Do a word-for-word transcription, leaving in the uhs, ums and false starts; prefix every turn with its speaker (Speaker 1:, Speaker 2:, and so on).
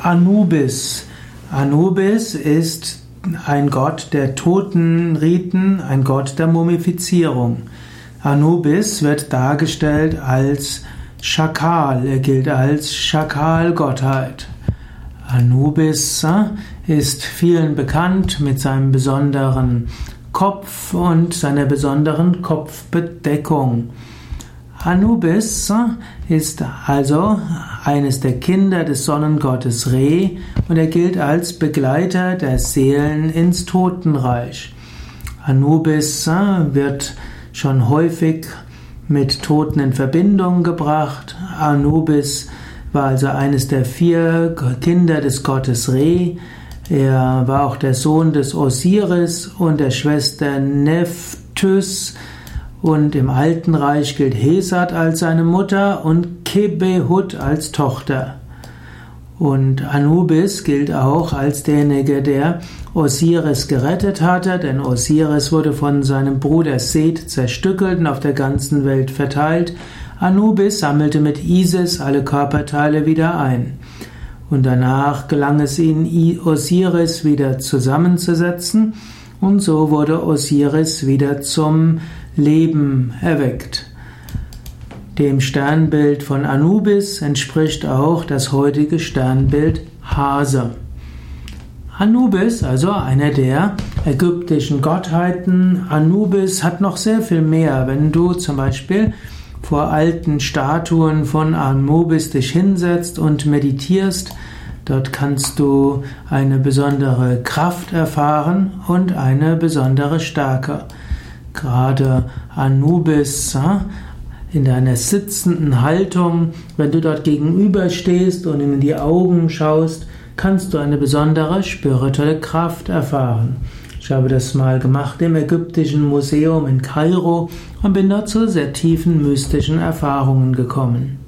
Speaker 1: Anubis. Anubis ist ein Gott der Totenriten, ein Gott der Mumifizierung. Anubis wird dargestellt als Schakal, er gilt als Schakalgottheit. Anubis ist vielen bekannt mit seinem besonderen Kopf und seiner besonderen Kopfbedeckung. Anubis ist also eines der Kinder des Sonnengottes Re und er gilt als Begleiter der Seelen ins Totenreich. Anubis wird schon häufig mit Toten in Verbindung gebracht. Anubis war also eines der vier Kinder des Gottes Re. Er war auch der Sohn des Osiris und der Schwester Nephthys. Und im Alten Reich gilt Hesat als seine Mutter und Kebehut als Tochter. Und Anubis gilt auch als derjenige, der Osiris gerettet hatte, denn Osiris wurde von seinem Bruder Seth zerstückelt und auf der ganzen Welt verteilt. Anubis sammelte mit Isis alle Körperteile wieder ein. Und danach gelang es ihnen, Osiris wieder zusammenzusetzen, und so wurde Osiris wieder zum Leben erweckt. Dem Sternbild von Anubis entspricht auch das heutige Sternbild Hase. Anubis, also einer der ägyptischen Gottheiten. Anubis hat noch sehr viel mehr. Wenn du zum Beispiel vor alten Statuen von Anubis dich hinsetzt und meditierst, dort kannst du eine besondere Kraft erfahren und eine besondere Stärke. Gerade Anubis in deiner sitzenden Haltung, wenn du dort gegenüber stehst und ihm in die Augen schaust, kannst du eine besondere spirituelle Kraft erfahren. Ich habe das mal gemacht im Ägyptischen Museum in Kairo und bin dort zu sehr tiefen mystischen Erfahrungen gekommen.